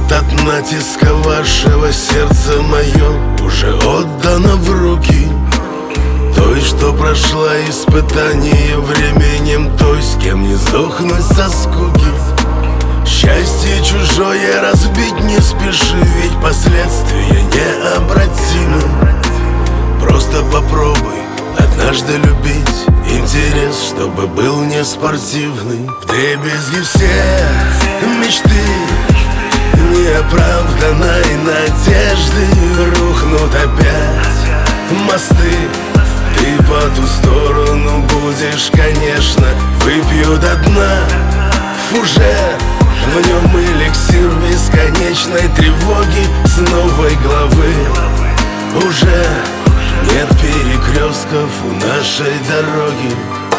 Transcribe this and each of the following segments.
от натиска вашего сердца мое уже отдано в руки той, что прошла испытание временем, той, с кем не сдохнуть со скуки. Счастье чужое разбить не спеши, ведь последствия необратимы. Просто попробуй однажды любить, интерес, чтобы был не спортивный. Вдребезги все мечты неоправданной надежды рухнут опять мосты. Ты по ту сторону будешь, конечно, выпью до дна фужер. В нем эликсир бесконечной тревоги с новой главы. Уже нет перекрестков у нашей дороги.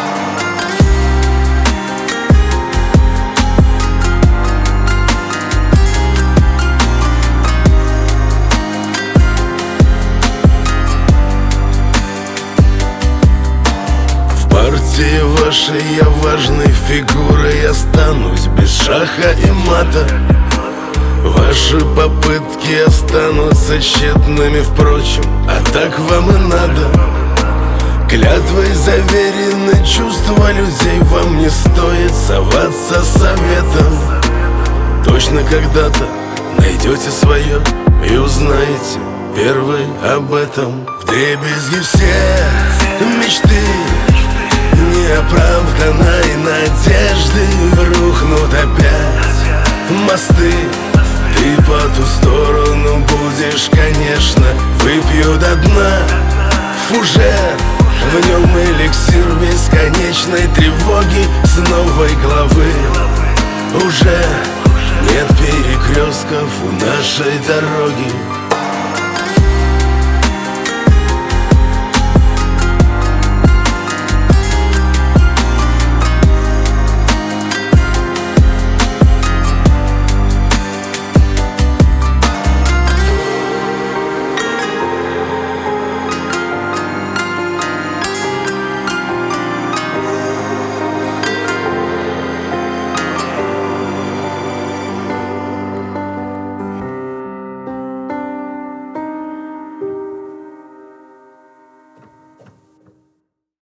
В партии вашей я важной фигурой останусь без шаха и мата. Ваши попытки останутся тщетными, впрочем, а так вам и надо. Клятвой заверены чувства людей, вам не стоит соваться советом. Точно когда-то найдете свое и узнаете первый об этом. Вдребезги все мечты неоправданной надежды рухнут опять мосты. Ты по ту сторону будешь, конечно, выпью до дна фужер. В нем эликсир бесконечной тревоги с новой главы. Уже нет перекрестков у нашей дороги.